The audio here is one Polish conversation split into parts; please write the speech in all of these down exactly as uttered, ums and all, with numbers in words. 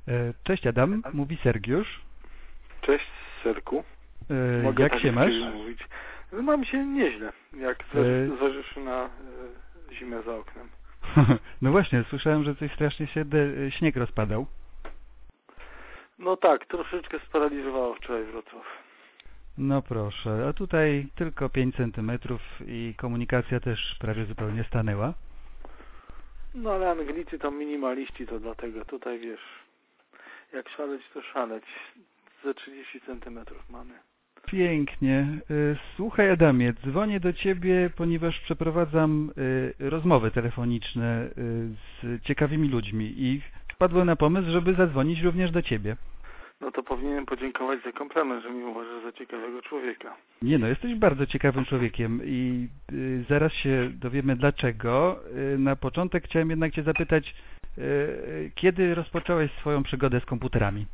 E, Cześć Adam, mówi Sergiusz. Cześć Serku. E, Mogę Jak tak się masz? mówić. Mam się nieźle, jak E... zważywszy na e, zimę za oknem. No właśnie, słyszałem, że coś strasznie się de... śnieg rozpadał. No tak, troszeczkę sparaliżowało wczoraj Wrocław. No proszę, a tutaj tylko pięć centymetrów i komunikacja też prawie zupełnie stanęła. No ale Anglicy to minimaliści, to dlatego tutaj wiesz, jak szaleć to szaleć. Ze trzydzieści centymetrów mamy. Pięknie. Słuchaj Adamie, dzwonię do Ciebie, ponieważ przeprowadzam rozmowy telefoniczne z ciekawymi ludźmi i wpadłem na pomysł, żeby zadzwonić również do Ciebie. No to powinienem podziękować za komplement, że mi uważasz za ciekawego człowieka. Nie no, jesteś bardzo ciekawym człowiekiem i y, zaraz się dowiemy dlaczego. Y, na początek chciałem jednak Cię zapytać, y, kiedy rozpocząłeś swoją przygodę z komputerami?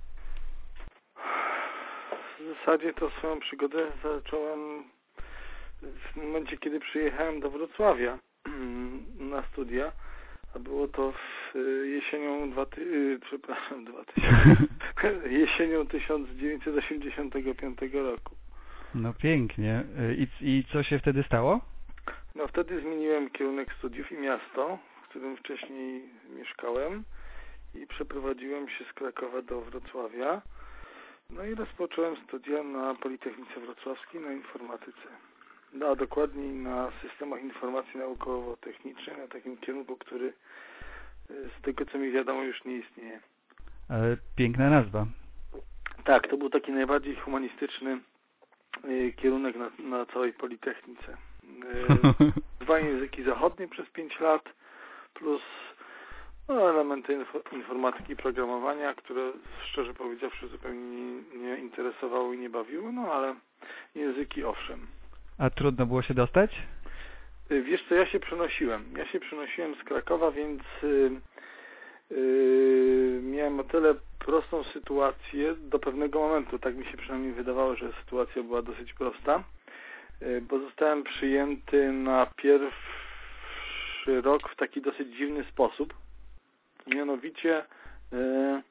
W zasadzie to swoją przygodę zacząłem w momencie, kiedy przyjechałem do Wrocławia na studia, a było to w jesienią dwa ty... przepraszam, dwa tysiące... jesienią tysiąc dziewięćset osiemdziesiątego piątego roku. No pięknie. I, I co się wtedy stało? No wtedy zmieniłem kierunek studiów i miasto, w którym wcześniej mieszkałem i przeprowadziłem się z Krakowa do Wrocławia. No i rozpocząłem studia na Politechnice Wrocławskiej na informatyce. No, a dokładniej na systemach informacji naukowo-technicznej, na takim kierunku, który z tego co mi wiadomo już nie istnieje. Ale piękna nazwa. Tak, to był taki najbardziej humanistyczny y, kierunek na, na całej Politechnice. Y, dwa języki zachodnie przez pięć lat plus no, elementy info, informatyki i programowania, które szczerze powiedziawszy zupełnie nie, nie interesowały i nie bawiły, no ale języki owszem. A trudno było się dostać? Wiesz co, ja się przenosiłem. Ja się przenosiłem z Krakowa, więc yy, yy, miałem o tyle prostą sytuację do pewnego momentu. Tak mi się przynajmniej wydawało, że sytuacja była dosyć prosta, yy, bo zostałem przyjęty na pierwszy rok w taki dosyć dziwny sposób. Mianowicie yy,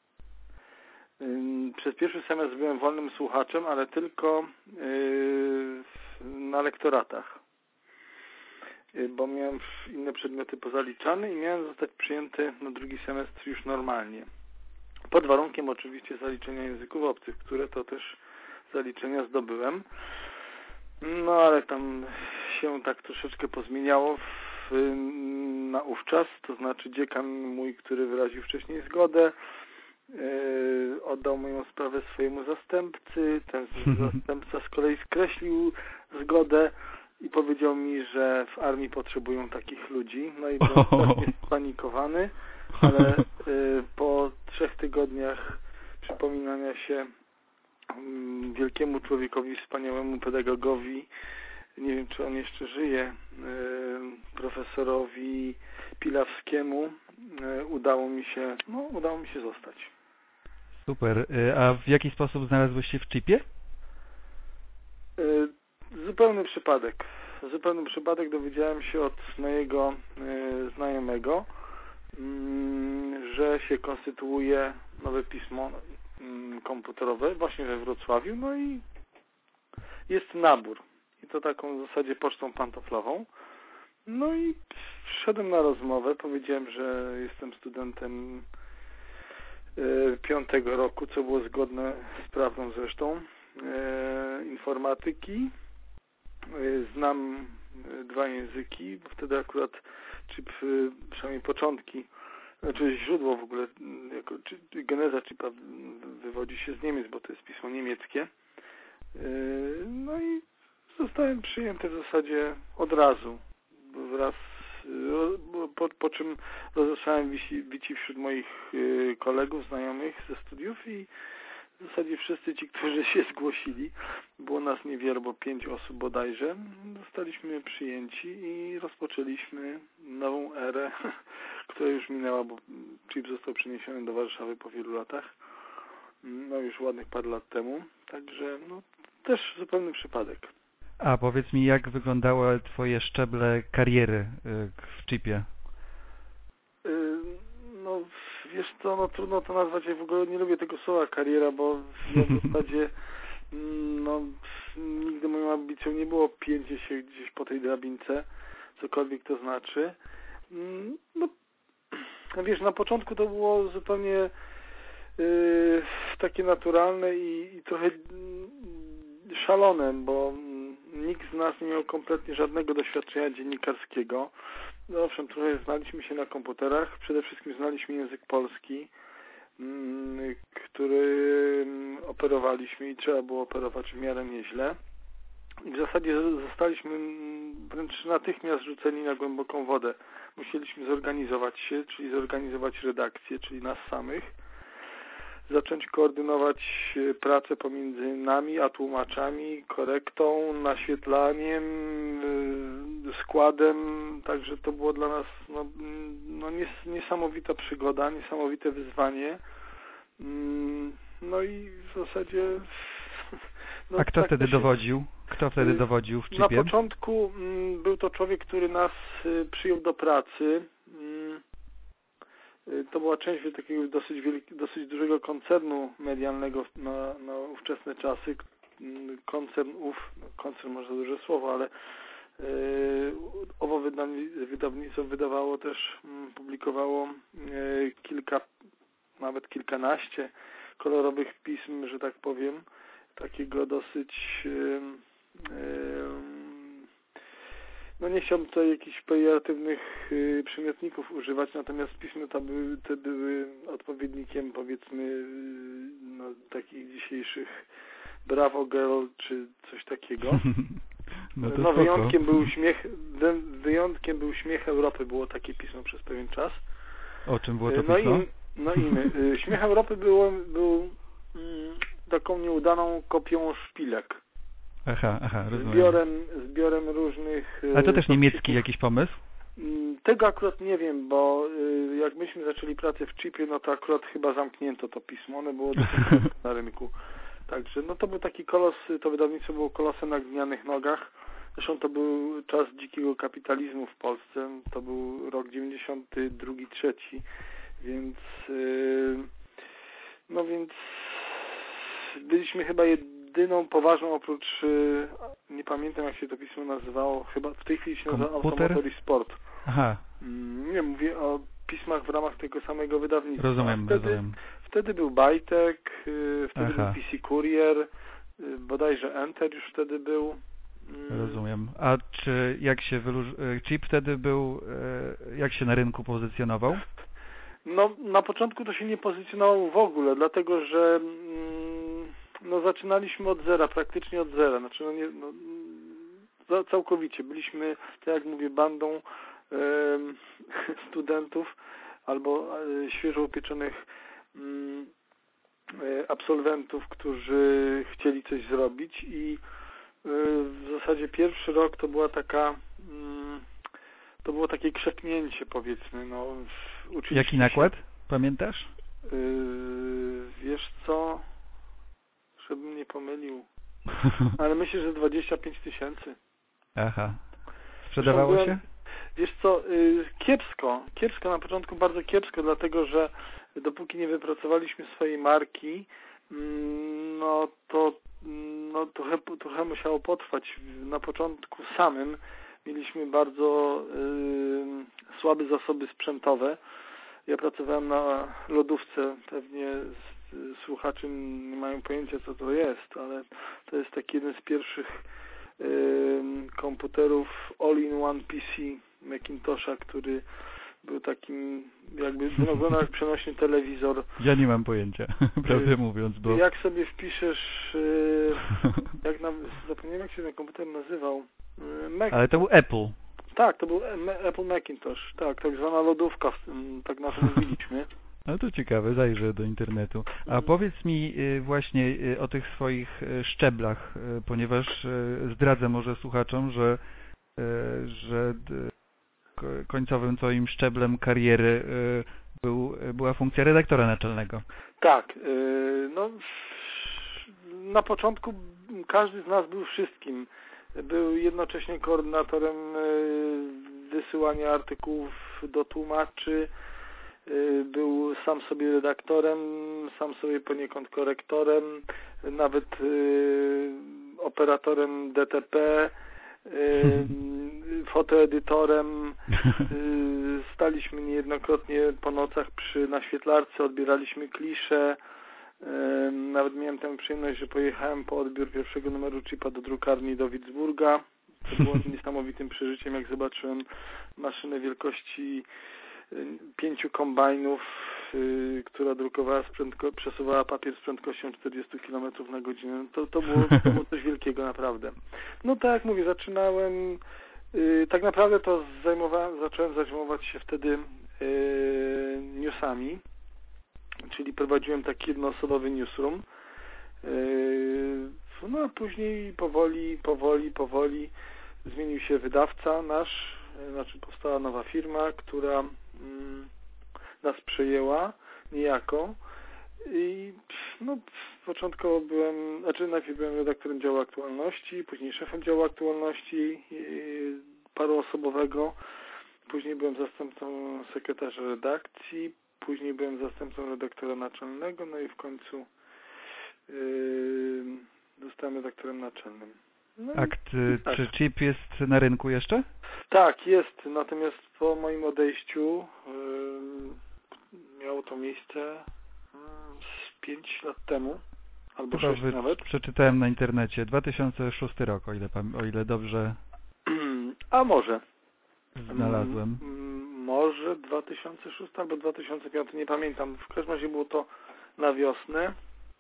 yy, przez pierwszy semestr byłem wolnym słuchaczem, ale tylko yy, na lektoratach, bo miałem inne przedmioty pozaliczane i miałem zostać przyjęty na drugi semestr już normalnie. Pod warunkiem oczywiście zaliczenia języków obcych, które to też zaliczenia zdobyłem. No ale tam się tak troszeczkę pozmieniało w, naówczas, to znaczy dziekan mój, który wyraził wcześniej zgodę, yy, oddał moją sprawę swojemu zastępcy, ten zastępca z kolei skreślił zgodę i powiedział mi, że w armii potrzebują takich ludzi. No i byłem strasznie spanikowany, ale y, po trzech tygodniach przypominania się y, wielkiemu człowiekowi, wspaniałemu pedagogowi, nie wiem czy on jeszcze żyje, y, profesorowi Pilawskiemu, y, udało mi się, no udało mi się zostać. Super. A w jaki sposób znalazłeś się w chipie? Y, Zupełny przypadek. Zupełny przypadek dowiedziałem się od mojego y, znajomego, y, że się konstytuuje nowe pismo y, komputerowe właśnie we Wrocławiu, no i jest nabór. I to taką w zasadzie pocztą pantoflową. No i wszedłem na rozmowę, powiedziałem, że jestem studentem y, piątego roku, co było zgodne z prawdą zresztą, y, informatyki. Znam dwa języki, bo wtedy akurat chip, przynajmniej początki, znaczy źródło w ogóle, jako, czy, geneza chipa wywodzi się z Niemiec, bo to jest pismo niemieckie. No i zostałem przyjęty w zasadzie od razu, wraz, po, po czym rozesłałem wici wśród moich kolegów, znajomych ze studiów i w zasadzie wszyscy ci, którzy się zgłosili, było nas niewiele, bo pięć osób bodajże, zostaliśmy przyjęci i rozpoczęliśmy nową erę, która już minęła, bo chip został przeniesiony do Warszawy po wielu latach, no już ładnych parę lat temu, także no też zupełny przypadek. A powiedz mi, jak wyglądały twoje szczeble kariery w chipie? No wiesz co, no trudno to nazwać, ja w ogóle nie lubię tego słowa kariera, bo ja w zasadzie no, nigdy moją ambicją nie było pięcie się gdzieś po tej drabince, cokolwiek to znaczy. No, wiesz, na początku to było zupełnie yy, takie naturalne i, i trochę yy, szalone, bo nikt z nas nie miał kompletnie żadnego doświadczenia dziennikarskiego. No owszem, trochę znaliśmy się na komputerach, przede wszystkim znaliśmy język polski, yy, który operowaliśmy i trzeba było operować w miarę nieźle. I w zasadzie zostaliśmy wręcz natychmiast rzuceni na głęboką wodę. Musieliśmy zorganizować się, czyli zorganizować redakcję, czyli nas samych, zacząć koordynować pracę pomiędzy nami a tłumaczami, korektą, naświetlaniem, składem, także to było dla nas no, no nies niesamowita przygoda, niesamowite wyzwanie. No i w zasadzie... No, a kto tak wtedy się... dowodził? Kto wtedy dowodził w Chipie? Na początku m, był to człowiek, który nas y, przyjął do pracy. Y, to była część takiego dosyć, wielki, dosyć dużego koncernu medialnego na, na ówczesne czasy. Koncern ów, koncern może za duże słowo, ale y, owo wydawnictwo wydawało też, m, publikowało y, kilka, nawet kilkanaście kolorowych pism, że tak powiem, takiego dosyć y, no nie chciałbym tutaj jakichś pejoratywnych y, przymiotników używać, natomiast pisma te były, te były odpowiednikiem, powiedzmy, y, no, takich dzisiejszych Bravo Girl czy coś takiego. No, to no spoko. wyjątkiem był śmiech, wyjątkiem był Śmiech Europy, było takie pismo przez pewien czas. O czym było to no pismo? I, no i my. Śmiech Europy było, był mm, taką nieudaną kopią Szpilek. Aha, aha, rozumiem. Zbiorem, zbiorem różnych... Ale to też niemiecki jakiś pomysł? Tego akurat nie wiem, bo jak myśmy zaczęli pracę w Chipie, no to akurat chyba zamknięto to pismo, one było dosyć na rynku. Także no to był taki kolos, to wydawnictwo było kolosem na glinianych nogach. Zresztą to był czas dzikiego kapitalizmu w Polsce, to był rok dziewięćdziesiąty drugi trzeci, więc no więc byliśmy chyba jedyną poważną, oprócz, nie pamiętam jak się to pismo nazywało, chyba w tej chwili się nazywa Automotor i Sport. Aha. Nie, mówię o pismach w ramach tego samego wydawnictwa. Rozumiem, wtedy, rozumiem. Wtedy był Bajtek, wtedy Aha. był P C Courier, bodajże Enter już wtedy był. Rozumiem. A czy jak się wyróż... Chip wtedy był, jak się na rynku pozycjonował? No na początku to się nie pozycjonował w ogóle, dlatego że no zaczynaliśmy od zera, praktycznie od zera, znaczy no nie, no, całkowicie. Byliśmy, tak jak mówię, bandą e, studentów albo e, świeżo upieczonych e, absolwentów, którzy chcieli coś zrobić i e, w zasadzie pierwszy rok to była taka, mm, to było takie krzepnięcie, powiedzmy. No, jaki nakład? Się, pamiętasz? E, wiesz co? Żebym nie pomylił. Ale myślę, że dwadzieścia pięć tysięcy. Aha. Sprzedawało byłem, się? Wiesz co, y, kiepsko. Kiepsko na początku, bardzo kiepsko, dlatego że dopóki nie wypracowaliśmy swojej marki, mm, no to no, trochę, trochę musiało potrwać. Na początku samym mieliśmy bardzo y, słabe zasoby sprzętowe. Ja pracowałem na lodówce, pewnie słuchacze nie mają pojęcia co to jest, ale to jest taki jeden z pierwszych y, komputerów all-in-one P C Macintosha, który był takim jakby wyglądał jak przenośny telewizor. Ja nie mam pojęcia, prawdę mówiąc, bo... Jak sobie wpiszesz, y, jak na, zapomniałem jak się ten komputer nazywał. Y, Mac... Ale to był Apple. Tak, to był Apple Macintosh, tak, tak zwana lodówka, tak na to mówiliśmy. No to ciekawe, zajrzę do internetu. A powiedz mi właśnie o tych swoich szczeblach, ponieważ zdradzę może słuchaczom, że, że końcowym twoim szczeblem kariery był, była funkcja redaktora naczelnego. Tak, no na początku każdy z nas był wszystkim. Był jednocześnie koordynatorem wysyłania artykułów do tłumaczy, był sam sobie redaktorem, sam sobie poniekąd korektorem, nawet operatorem D T P, fotoedytorem. Staliśmy niejednokrotnie po nocach przy naświetlarce, odbieraliśmy klisze. Nawet miałem tę przyjemność, że pojechałem po odbiór pierwszego numeru chipa do drukarni do Witzburga. To było niesamowitym przeżyciem, jak zobaczyłem maszynę wielkości pięciu kombajnów, yy, która drukowała, z prędko- przesuwała papier z prędkością czterdzieści kilometrów na godzinę. To, to, było, to było coś wielkiego naprawdę. No tak jak mówię, zaczynałem, yy, tak naprawdę to zajmowałem, zacząłem zajmować się wtedy yy, newsami, czyli prowadziłem taki jednoosobowy newsroom. Yy, no a później powoli, powoli, powoli zmienił się wydawca nasz, znaczy powstała nowa firma, która mm, nas przejęła niejako i no, początkowo byłem, znaczy najpierw byłem redaktorem działu aktualności, później szefem działu aktualności yy, paroosobowego, później byłem zastępcą sekretarza redakcji, później byłem zastępcą redaktora naczelnego, no i w końcu yy, zostałem redaktorem naczelnym. No Akt, i, tak. Czy chip jest na rynku jeszcze? Tak, jest, natomiast po moim odejściu yy, miało to miejsce yy, z pięć lat temu, albo Chyba sześć wy- nawet. Przeczytałem na internecie, dwa tysiące szósty rok, o ile, pam- o ile dobrze A może. znalazłem. Mm, może dwa tysiące szósty albo dwa tysiące piąty, nie pamiętam. W każdym razie było to na wiosnę.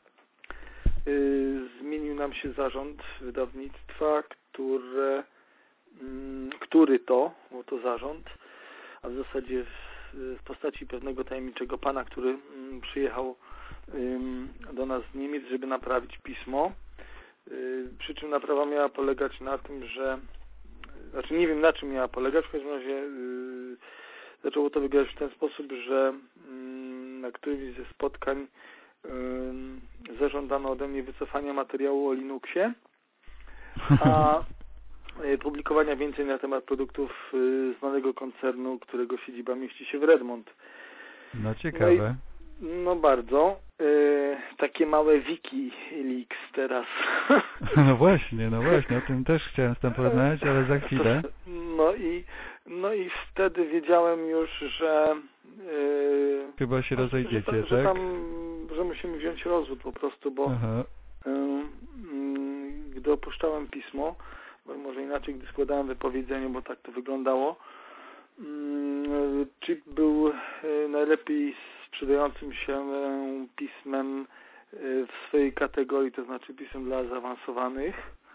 Yy, zmienił nam się zarząd wydawnictwa, które, yy, który to, bo to zarząd, a w zasadzie w, w postaci pewnego tajemniczego pana, który yy, przyjechał yy, do nas z Niemiec, żeby naprawić pismo. Yy, przy czym naprawa miała polegać na tym, że znaczy nie wiem na czym miała polegać, w każdym razie yy, zaczęło to wyglądać w ten sposób, że yy, na którymś ze spotkań yy, zażądano ode mnie wycofania materiału o Linuxie, a yy, publikowania więcej na temat produktów yy, znanego koncernu, którego siedziba mieści się w Redmond. No ciekawe. No, i, no bardzo. Yy, takie małe WikiLeaks teraz. No właśnie, no właśnie, o tym też chciałem z tym porozmawiać, ale za chwilę. No i, no i wtedy wiedziałem już, że yy, Chyba się rozejdziecie, że, tak? że tam, że musimy wziąć rozwód po prostu, bo Aha. yy, yy, gdy opuszczałem pismo, bo może inaczej, gdy składałem wypowiedzenie, bo tak to wyglądało, yy, Chip był yy, najlepiej sprzedającym się pismem w swojej kategorii, to znaczy pisem dla zaawansowanych.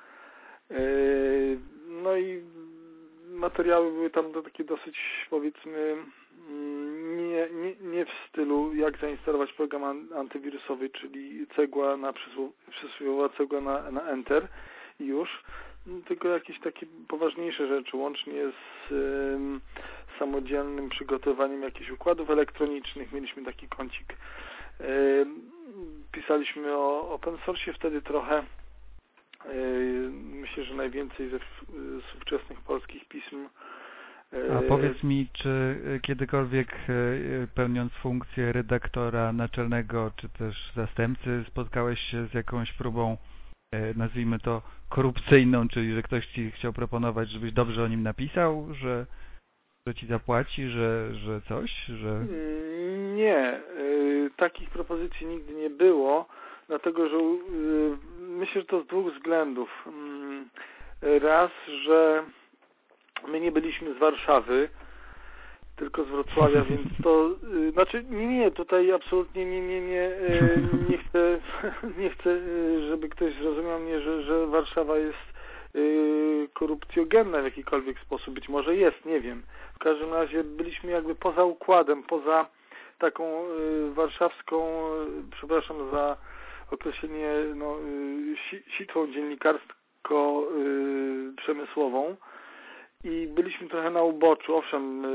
No i materiały były tam do takie dosyć, powiedzmy, nie, nie, nie w stylu jak zainstalować program antywirusowy, czyli cegła na przysłowiowa cegła na, na Enter i już, tylko jakieś takie poważniejsze rzeczy, łącznie z um, samodzielnym przygotowaniem jakichś układów elektronicznych. Mieliśmy taki kącik. Um, pisaliśmy o open source wtedy trochę. Um, myślę, że najwięcej ze z ówczesnych polskich pism. A powiedz mi, czy kiedykolwiek pełniąc funkcję redaktora naczelnego, czy też zastępcy, spotkałeś się z jakąś próbą, nazwijmy to korupcyjną, czyli że ktoś ci chciał proponować, żebyś dobrze o nim napisał, że, że ci zapłaci, że, że coś, że... Nie, y, takich propozycji nigdy nie było, dlatego że y, myślę, że to z dwóch względów. Y, raz, że my nie byliśmy z Warszawy, tylko z Wrocławia, więc to, y, znaczy nie, nie, tutaj absolutnie nie, nie, nie, y, nie chcę, nie chcę, y, żeby ktoś zrozumiał mnie, że, że Warszawa jest y, korupcjogenna w jakikolwiek sposób, być może jest, nie wiem. W każdym razie byliśmy jakby poza układem, poza taką y, warszawską, y, przepraszam za określenie, no, y, si, sitwą dziennikarsko-przemysłową. I byliśmy trochę na uboczu. Owszem,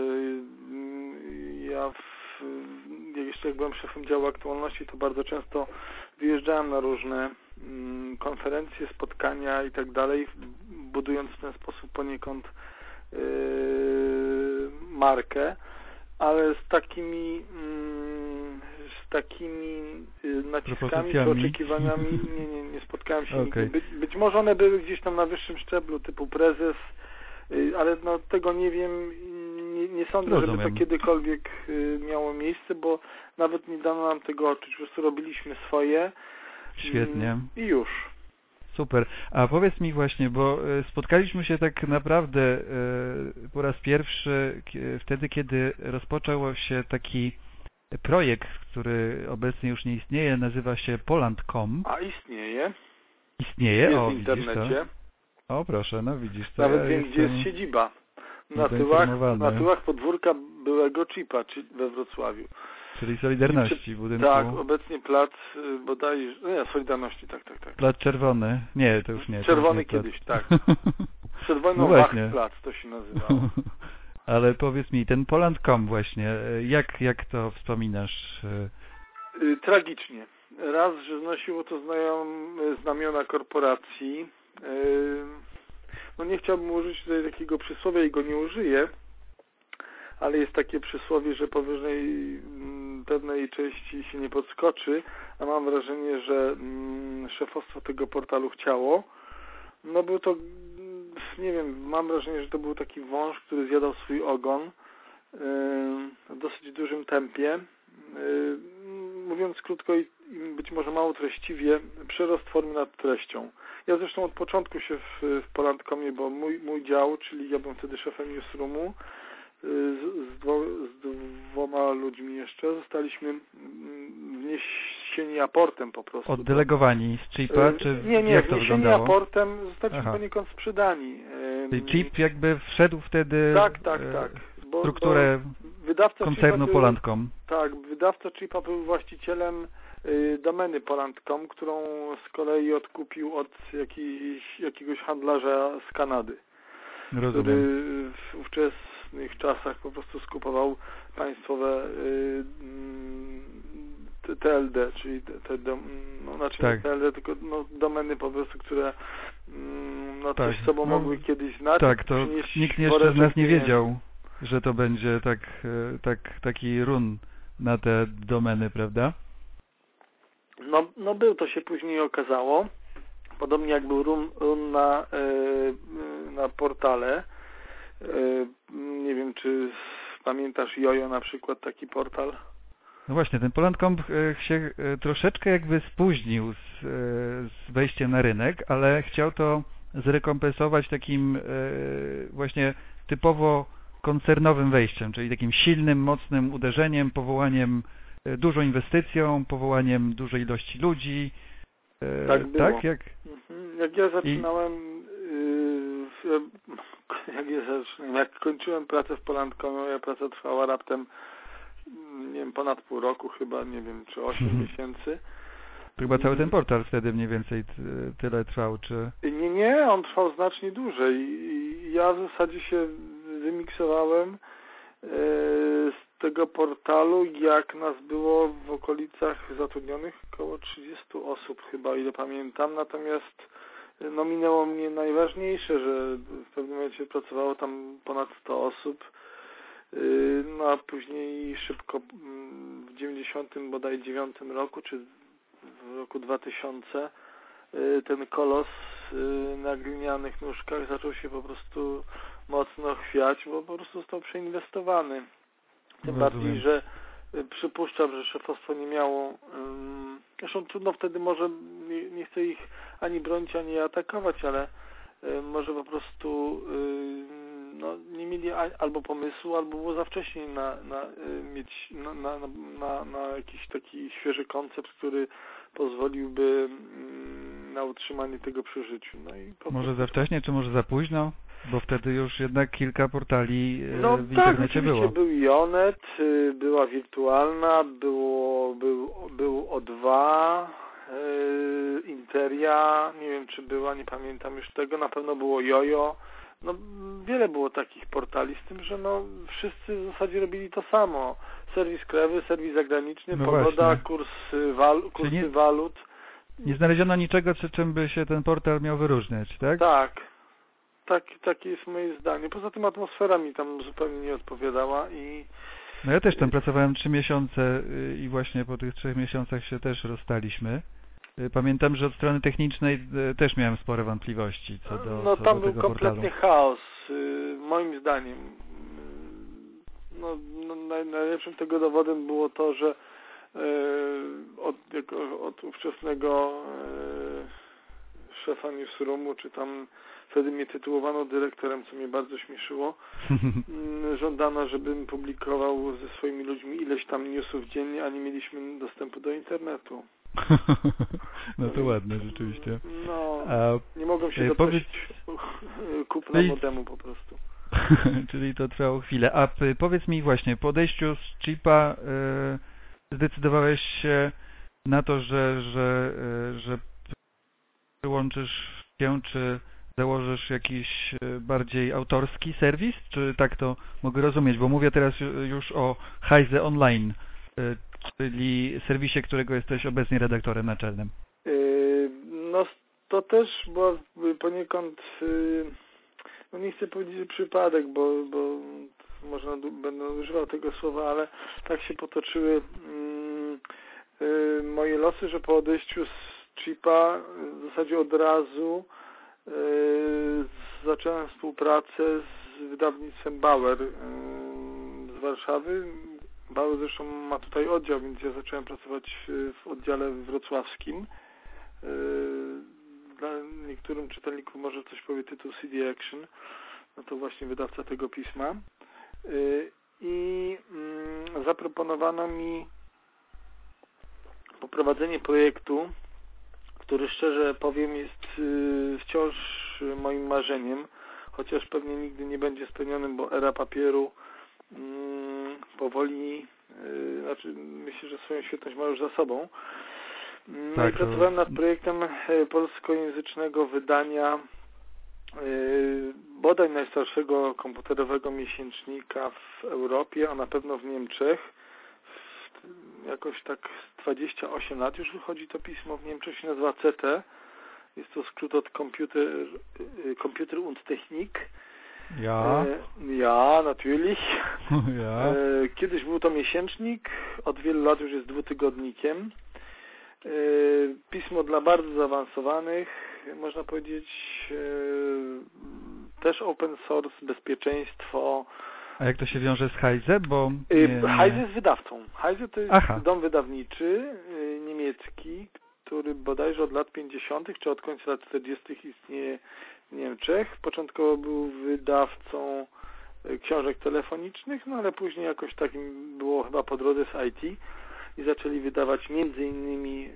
ja w, jeszcze jak byłem szefem działu aktualności, to bardzo często wyjeżdżałem na różne konferencje, spotkania i tak dalej, budując w ten sposób poniekąd markę. ale z takimi mm, z takimi y, naciskami czy oczekiwaniami nie, nie, nie spotkałem się okay. nigdy. Być, być może one były gdzieś tam na wyższym szczeblu, typu prezes, y, ale no tego nie wiem, nie, nie sądzę, Rozumiem. żeby to kiedykolwiek y, miało miejsce, bo nawet nie dano nam tego odczuć. Po prostu robiliśmy swoje. Świetnie. Y, I już. Super. A powiedz mi właśnie, bo spotkaliśmy się tak naprawdę po raz pierwszy wtedy, kiedy rozpoczął się taki projekt, który obecnie już nie istnieje, nazywa się Poland kropka com. A istnieje. Istnieje? Jest O, w internecie. To? O, proszę, no widzisz. To Nawet ja wiem, gdzie jest siedziba. Na tyłach, na tyłach podwórka byłego Chipa we Wrocławiu. Czyli Solidarności w budynku. Tak, obecnie plac bodaj... Nie, Solidarności, tak, tak, tak. Plac Czerwony. Nie, to już nie. Czerwony już nie kiedyś, tak. Przed wojną no Wachplac to się nazywało. Ale powiedz mi, ten Poland kropka com właśnie, jak, jak to wspominasz? Tragicznie. Raz, że znosiło to znamiona korporacji. No nie chciałbym użyć tutaj takiego przysłowia i go nie użyję, ale jest takie przysłowie, że powyżej pewnej części się nie podskoczy, a mam wrażenie, że szefostwo tego portalu chciało. No był to, nie wiem, mam wrażenie, że to był taki wąż, który zjadał swój ogon w dosyć dużym tempie. Mówiąc krótko i być może mało treściwie, przerost formy nad treścią. Ja zresztą od początku się w, w Poland kropka comie, bo mój, mój dział, czyli ja byłem wtedy szefem newsroomu, z, z, dwo, z dwoma ludźmi jeszcze, zostaliśmy wniesieni aportem po prostu. Oddelegowani z Chipa, czy nie, nie, jak to wniesieni wyglądało? aportem, zostaliśmy Aha. poniekąd sprzedani. Czyli Chip jakby wszedł wtedy tak, tak, tak. w Bo, strukturę bo wydawca koncernu Chipa Poland kropka com. Tak, wydawca Chipa był właścicielem y, domeny Poland kropka com, którą z kolei odkupił od jakiejś, jakiegoś handlarza z Kanady. Rozumiem. Który w ówczesnych czasach po prostu skupował państwowe y, T L D, czyli te, te dom, no znaczy tak. nie T L D, tylko no, domeny po prostu, które no, tak. coś sobą no, mogły kiedyś znać. Tak, to nikt jeszcze z nas nie wiedział, że to będzie tak, tak, taki run na te domeny, prawda? No, no był, to się później okazało. Podobnie jak był run, run na, yy, na portale. Yy, nie wiem, czy pamiętasz Jojo na przykład, taki portal? No właśnie, ten Poland kropka com się troszeczkę jakby spóźnił z, z wejściem na rynek, ale chciał to zrekompensować takim właśnie typowo koncernowym wejściem, czyli takim silnym, mocnym uderzeniem, powołaniem, dużą inwestycją, powołaniem dużej ilości ludzi. Tak było. Tak? Jak... jak ja zaczynałem, I... jak ja zaczynałem, jak kończyłem pracę w Poland kropka com, moja praca trwała raptem, nie wiem, ponad pół roku chyba, nie wiem, czy osiem hmm. miesięcy. To chyba cały ten portal wtedy mniej więcej tyle trwał, czy... Nie, nie, on trwał znacznie dłużej. Ja w zasadzie się wymiksowałem z tego portalu, jak nas było w okolicach zatrudnionych około trzydziestu osób chyba, o ile pamiętam, natomiast no, minęło mnie najważniejsze, że w pewnym momencie pracowało tam ponad sto osób, no a później szybko w dziewięćdziesiątym bodaj dziewiątym roku, czy w roku dwa tysiące ten kolos na glinianych nóżkach zaczął się po prostu mocno chwiać, bo po prostu został przeinwestowany. Tym Rozumiem. bardziej, że przypuszczam, że szefostwo nie miało, zresztą trudno wtedy może, nie, nie chcę ich ani bronić, ani atakować, ale może po prostu no, nie mieli albo pomysłu, albo było za wcześnie na, na mieć na, na, na, na jakiś taki świeży koncept, który pozwoliłby na utrzymanie tego przy życiu. No i po może prostu... za wcześnie, czy może za późno? Bo wtedy już jednak kilka portali no, w tak, internecie było. No był Ionet, była Wirtualna, było, był, był O dwa, Interia, nie wiem czy była, nie pamiętam już tego, na pewno było Jojo. No wiele było takich portali, z tym, że no wszyscy w zasadzie robili to samo. Serwis krajowy, serwis zagraniczny, no pogoda, właśnie. kurs wal, kursy nie, walut. Nie znaleziono niczego, czy czym by się ten portal miał wyróżniać, tak? Tak. Tak, takie jest moje zdanie. Poza tym atmosfera mi tam zupełnie nie odpowiadała i No ja też tam pracowałem trzy miesiące i właśnie po tych trzech miesiącach się też rozstaliśmy. Pamiętam, że od strony technicznej też miałem spore wątpliwości co do, no co tam do był tego kompletnie portalu. chaos, moim zdaniem. No, no naj, najlepszym tego dowodem było to, że od, jako, od ówczesnego szefa newsroomu, czy tam wtedy mnie tytułowano dyrektorem, co mnie bardzo śmieszyło. Żądano, żebym publikował ze swoimi ludźmi ileś tam newsów dziennie, a nie mieliśmy dostępu do internetu. No to ładne rzeczywiście. No, a, nie mogłem się powiedz... doprosić kupna modemu po prostu. Czyli to trwało chwilę. A powiedz mi właśnie, po odejściu z chipa yy, zdecydowałeś się na to, że, że, yy, że przyłączysz się, czy założysz jakiś bardziej autorski serwis, czy tak to mogę rozumieć? Bo mówię teraz już o Heise Online, yy, czyli serwisie, którego jesteś obecnie redaktorem naczelnym. Yy, no to też była poniekąd... Yy... No nie chcę powiedzieć, że przypadek, bo, bo może będę używał tego słowa, ale tak się potoczyły mm, y, moje losy, że po odejściu z chipa w zasadzie od razu y, zacząłem współpracę z wydawnictwem Bauer y, z Warszawy. Bauer zresztą ma tutaj oddział, więc ja zacząłem pracować w oddziale wrocławskim. Y, Dla niektórym czytelników może coś powie tytuł C D Action, no to właśnie wydawca tego pisma. I zaproponowano mi poprowadzenie projektu, który szczerze powiem jest wciąż moim marzeniem, chociaż pewnie nigdy nie będzie spełnionym, bo era papieru powoli, znaczy myślę, że swoją świetność ma już za sobą. No tak, i pracowałem to... nad projektem polskojęzycznego wydania yy, bodaj najstarszego komputerowego miesięcznika w Europie, a na pewno w Niemczech. Jakoś tak dwadzieścia osiem lat już wychodzi to pismo. W Niemczech się nazywa C T. Jest to skrót od Computer, Computer und Technik. Ja. E, ja, natürlich. Ja. E, kiedyś był to miesięcznik, od wielu lat już jest dwutygodnikiem. Pismo dla bardzo zaawansowanych, można powiedzieć, też open source, bezpieczeństwo. A jak to się wiąże z Heise? Bo nie, nie... Heise jest wydawcą. Heise to jest Aha. dom wydawniczy niemiecki, który bodajże od lat pięćdziesiątych czy od końca lat czterdziestych istnieje w Niemczech. Początkowo był wydawcą książek telefonicznych, no ale później jakoś tak było chyba po drodze z I T. I zaczęli wydawać między innymi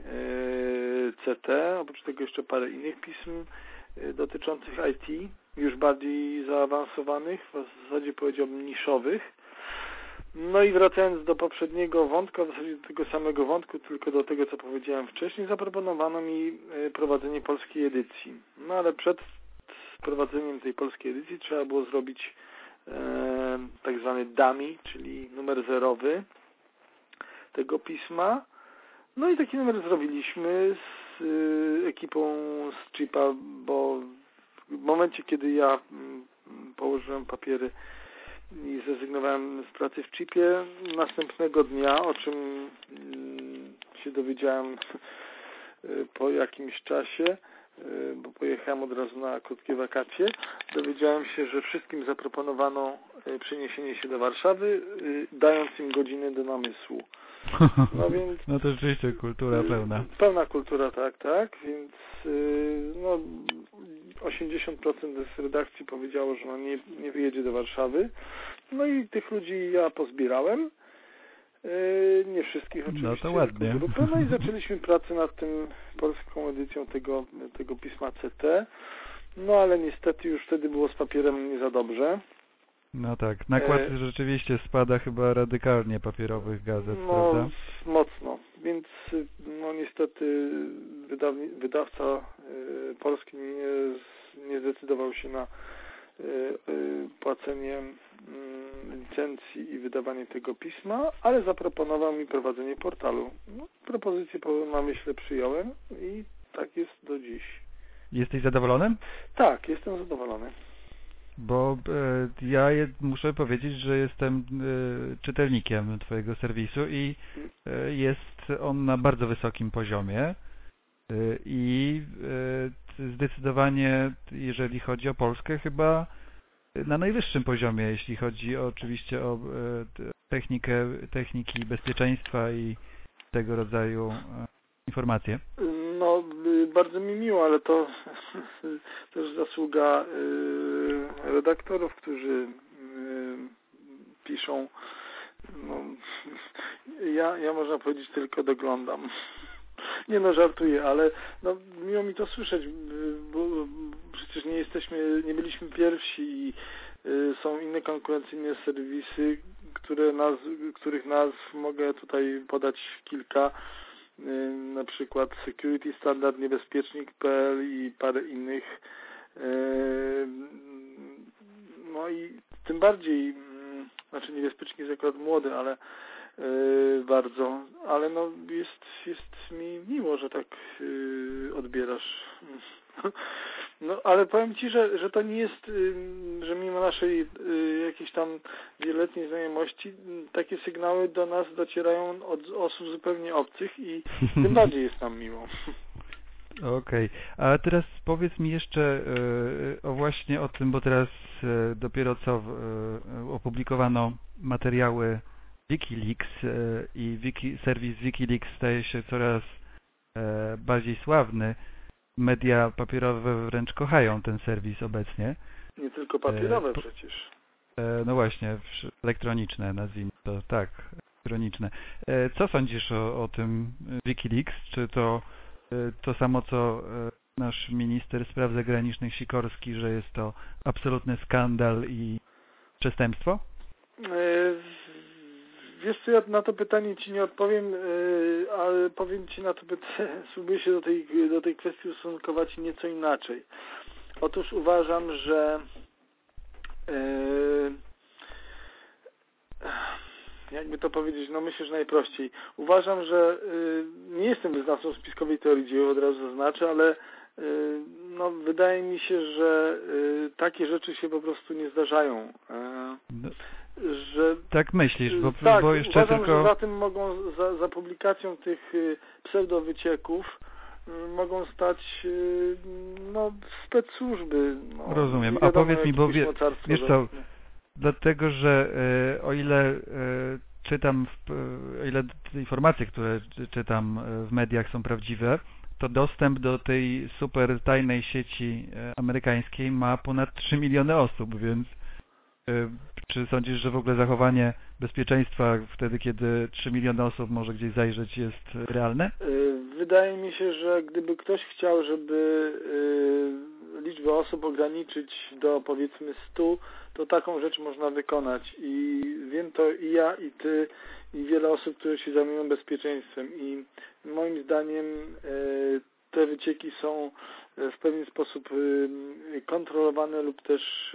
C T, oprócz tego jeszcze parę innych pism dotyczących I T, już bardziej zaawansowanych, w zasadzie powiedziałbym niszowych. No i wracając do poprzedniego wątku, w zasadzie do tego samego wątku, tylko do tego, co powiedziałem wcześniej, zaproponowano mi prowadzenie polskiej edycji. No ale przed prowadzeniem tej polskiej edycji trzeba było zrobić e, tak zwany dummy, czyli numer zerowy tego pisma. No i taki numer zrobiliśmy z y, ekipą z chipa, bo w momencie, kiedy ja mm, położyłem papiery i zrezygnowałem z pracy w chipie, następnego dnia, o czym mm, się dowiedziałem y, po jakimś czasie, y, bo pojechałem od razu na krótkie wakacje, dowiedziałem się, że wszystkim zaproponowano y, przeniesienie się do Warszawy, y, dając im godzinę do namysłu. No więc... No to rzeczywiście kultura pełna. Pełna kultura, tak, tak, więc no osiemdziesiąt procent z redakcji powiedziało, że no nie, nie wyjedzie do Warszawy. No i tych ludzi ja pozbierałem. Nie wszystkich oczywiście. No to ładnie. Grupę. No i zaczęliśmy pracę nad tym polską edycją tego, tego pisma C T. No ale niestety już wtedy było z papierem nie za dobrze. No tak, nakład e... rzeczywiście spada chyba radykalnie papierowych gazet, no, prawda? Mocno, więc no niestety wydawni, wydawca y, polski nie, nie zdecydował się na y, y, płacenie y, licencji i wydawanie tego pisma, ale zaproponował mi prowadzenie portalu. No, propozycję na myślę przyjąłem i tak jest do dziś. Jesteś zadowolony? Tak, jestem zadowolony. Bo e, ja je, muszę powiedzieć, że jestem e, czytelnikiem twojego serwisu i e, jest on na bardzo wysokim poziomie e, i e, zdecydowanie, jeżeli chodzi o Polskę, chyba na najwyższym poziomie, jeśli chodzi o, oczywiście o e, technikę, techniki bezpieczeństwa i tego rodzaju e, informacje. No, bardzo mi miło, ale to też zasługa redaktorów, którzy piszą. No, ja, ja można powiedzieć tylko doglądam. Nie no, żartuję, ale no, miło mi to słyszeć, bo przecież nie jesteśmy, nie byliśmy pierwsi i są inne konkurencyjne serwisy, które nazw, których nazw mogę tutaj podać kilka. Na przykład Security Standard, Niebezpiecznik kropka p l i parę innych. No i tym bardziej, znaczy Niebezpiecznik jest akurat młody, ale bardzo, ale no jest, jest mi miło, że tak odbierasz. No, ale powiem Ci, że, że to nie jest, że mimo naszej jakiejś tam wieloletniej znajomości takie sygnały do nas docierają od osób zupełnie obcych i tym bardziej jest nam miło. Okej, okay. A teraz powiedz mi jeszcze o właśnie o tym, bo teraz dopiero co opublikowano materiały Wikileaks i Wiki, serwis Wikileaks staje się coraz bardziej sławny. Media papierowe wręcz kochają ten serwis obecnie. Nie tylko papierowe e, przecież. E, no właśnie, elektroniczne nazwijmy to, tak, elektroniczne. E, co sądzisz o, o tym Wikileaks? Czy to e, to samo co e, nasz minister spraw zagranicznych Sikorski, że jest to absolutny skandal i przestępstwo? E, Wiesz co, ja na to pytanie Ci nie odpowiem, ale powiem Ci na to pytanie, spróbuję się do tej, do tej kwestii ustosunkować nieco inaczej. Otóż uważam, że jakby to powiedzieć, no myślę, że najprościej. Uważam, że nie jestem wyznawcą spiskowej teorii dziejów, od razu zaznaczę, ale no wydaje mi się, że takie rzeczy się po prostu nie zdarzają. No. Że, tak myślisz, bo, tak, bo jeszcze uważam, tylko... że za tym mogą, za, za publikacją tych pseudowycieków mogą stać no, spec-służby. No, rozumiem, a powiedz mi, bo wie, wiesz co, dlatego, że e, o ile e, czytam, w, o ile informacje, które czytam w mediach są prawdziwe, to dostęp do tej super tajnej sieci amerykańskiej ma ponad trzy miliony osób, więc czy sądzisz, że w ogóle zachowanie bezpieczeństwa wtedy, kiedy trzy miliony osób może gdzieś zajrzeć, jest realne? Wydaje mi się, że gdyby ktoś chciał, żeby liczbę osób ograniczyć do powiedzmy stu, to taką rzecz można wykonać i wiem to i ja, i ty, i wiele osób, które się zajmują bezpieczeństwem i moim zdaniem te wycieki są w pewien sposób kontrolowane lub też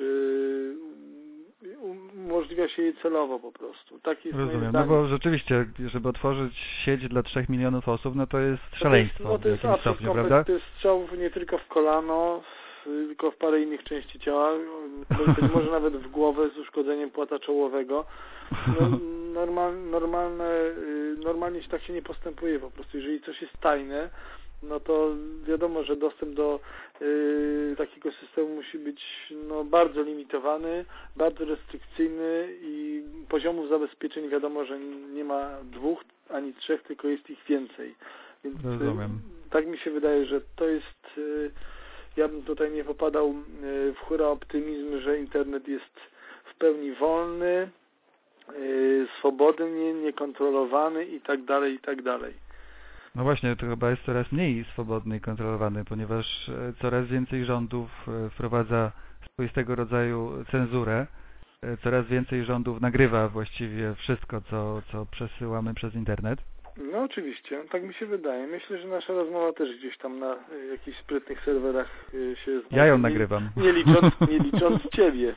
umożliwia się je celowo po prostu. Tak jest. Rozumiem, no bo rzeczywiście, żeby otworzyć sieć dla trzech milionów osób, no to jest szaleństwo. No to jest, no to jest w jakimś stopniu, prawda? To jest strzał nie tylko w kolano, tylko w parę innych części ciała, być może nawet w głowę z uszkodzeniem płata czołowego. No, normal, normalne, normalnie się tak się nie postępuje po prostu. Jeżeli coś jest tajne, no to wiadomo, że dostęp do y, takiego systemu musi być no, bardzo limitowany, bardzo restrykcyjny i poziomów zabezpieczeń wiadomo, że nie ma dwóch ani trzech, tylko jest ich więcej. Więc rozumiem. Y, tak mi się wydaje, że to jest, y, ja bym tutaj nie popadał y, w hura optymizm, że internet jest w pełni wolny, y, swobodny, niekontrolowany i tak dalej, i tak dalej. No właśnie, to chyba jest coraz mniej swobodny i kontrolowany, ponieważ coraz więcej rządów wprowadza swoistego rodzaju cenzurę, coraz więcej rządów nagrywa właściwie wszystko, co, co przesyłamy przez internet. No oczywiście, tak mi się wydaje. Myślę, że nasza rozmowa też gdzieś tam na jakichś sprytnych serwerach się znajdzie. Ja ją nagrywam. Nie, nie licząc, nie licząc Ciebie.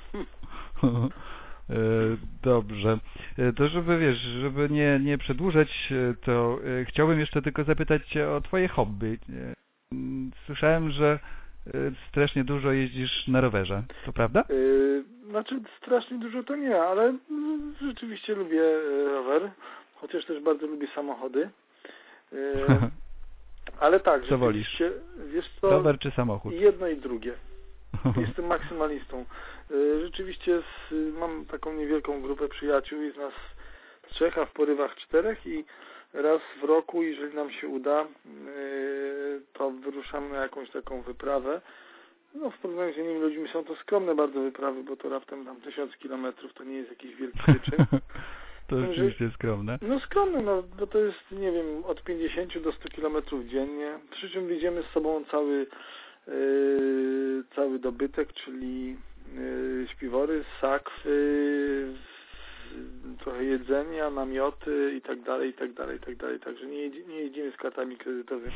Dobrze. To żeby, wiesz, żeby nie, nie przedłużać, to chciałbym jeszcze tylko zapytać Cię o Twoje hobby. Słyszałem, że y, strasznie dużo jeździsz na rowerze, to prawda? Yy, znaczy strasznie dużo to nie, ale mm, rzeczywiście lubię y, rower, chociaż też bardzo lubię samochody. Yy, ale tak, Co wolisz? rzeczywiście, wiesz co, Rower czy samochód? jedno i drugie. Jestem maksymalistą. Yy, rzeczywiście z, mam taką niewielką grupę przyjaciół, jest nas trzech, a w porywach czterech i raz w roku, jeżeli nam się uda, yy, to wyruszamy na jakąś taką wyprawę. No w porównaniu z innymi ludźmi są to skromne bardzo wyprawy, bo to raptem tam tysiąc kilometrów, to nie jest jakiś wielki wyczyn. To rzeczywiście skromne. No skromne, no bo to jest, nie wiem, od pięćdziesięciu do stu kilometrów dziennie, przy czym wiedziemy z sobą cały yy, cały dobytek, czyli yy, śpiwory, sakwy, trochę jedzenia, namioty i tak dalej, i tak dalej, i tak dalej. Także nie, jedzi, nie jeździmy z kartami kredytowymi.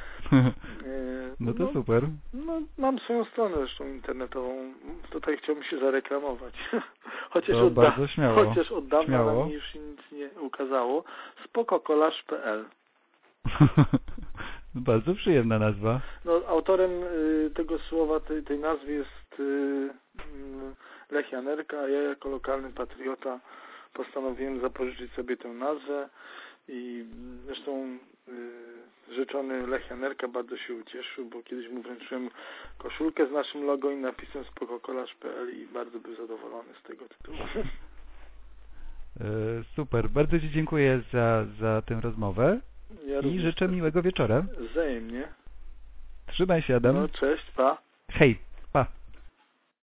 No to no, super. No, mam swoją stronę zresztą internetową. Tutaj chciałbym się zareklamować. Chociaż, to odda bardzo śmiało. chociaż od dawna śmiało. nam już nic nie ukazało. spokokolarz kropka p l Bardzo przyjemna nazwa. No, autorem y, tego słowa, tej, tej nazwy jest y, y, Lech Janerka, a ja jako lokalny patriota postanowiłem zapożyczyć sobie tę nazwę i zresztą y, rzeczony Lech Janerka bardzo się ucieszył, bo kiedyś mu wręczyłem koszulkę z naszym logo i napisem spokokolarz kropka p l i bardzo był zadowolony z tego tytułu. Super, bardzo Ci dziękuję za, za tę rozmowę Ja i życzę miłego wieczora. Wzajemnie. Trzymaj się, Adam. No, cześć, pa. Hej.